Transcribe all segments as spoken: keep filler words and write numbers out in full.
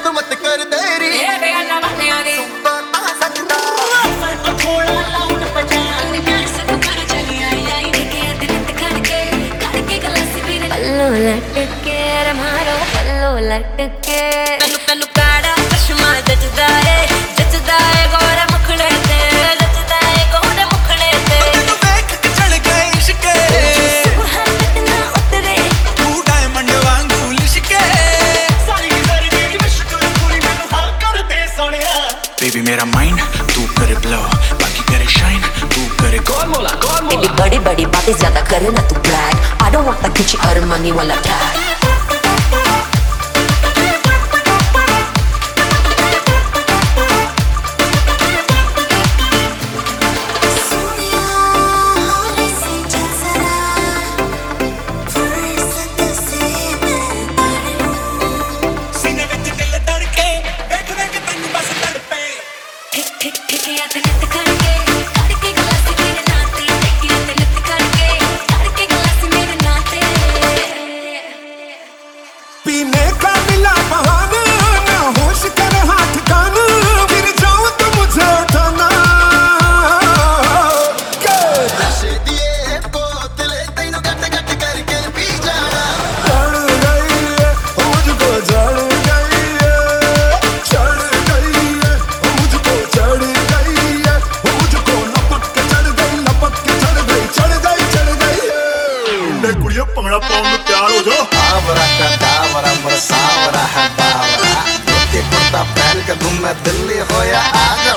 खिदमत कर तेरी पल्लो लटके रे मारो पल्लो लटके तैनू तैनू काड़ा चश्मा जचदा है जचदा है गोरे मुखड़े ते जचदा है गोरे मुखड़े ते तैनू देख के चढ़ गए इश्के सुबह कितना उतरे तू डायमंड वांगू लिशके सारी जिंदगी विश कर पूरी मैनू हां कर दे सोनिया बेबी मेरा माइंड तू करे ब्लो बाकी करे शाइन तू करे गोल मोला गोल मोला बेबी बड़ी बड़ी बातें ज्यादा करे ना तू black I don't want that Gucci or money वाला tag पीने का मिला बहाना ना होश कर हाथ काना गिर जाऊं तो मुझे उठाना नशे दिए बोतले तैनू गट गट करके पी जाना चढ़ गई है मुझको चढ़ गई है चढ़ गई है मुझको चढ़ गई है मुझको लपक के चढ़ गई लपक के चढ़ गई चढ़ गई चढ़ गई है कुड़ियों पंगड़ा पाउन में तैयार हो जाओ आवरा का दावरा बरसावरा है बावरा धोती कुर्ता पहन के घूम मैं दिल्ली हो या आगरा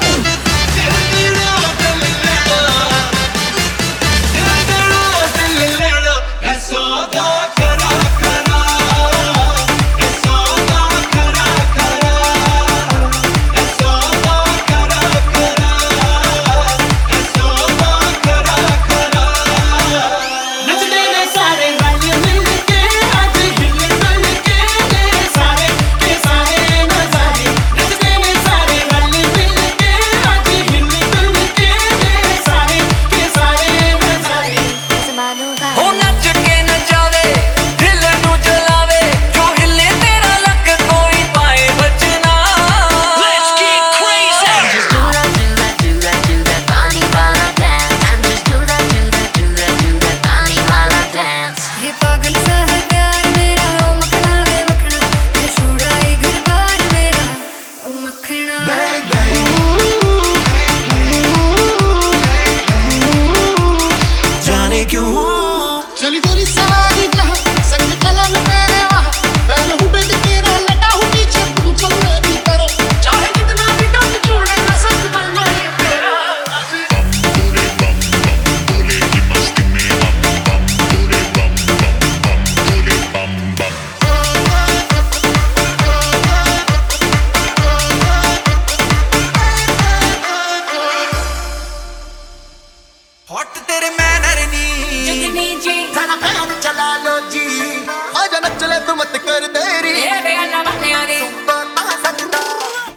चली तेरी सारी जहां संग कलम मेरे वहां पहले हूं बेट तेरा लटा हूं पीछे तू चल मेरी तरफ चाहे कितना भी डर छोड़े ना सच बनना है तेरा बम पूरे बम बम बोले की मस्ती में हम बम पूरे बम बम बम पूरे बम बम हॉट तेरे मैनर नी जगनी जी ज़रा पैर चला लो जी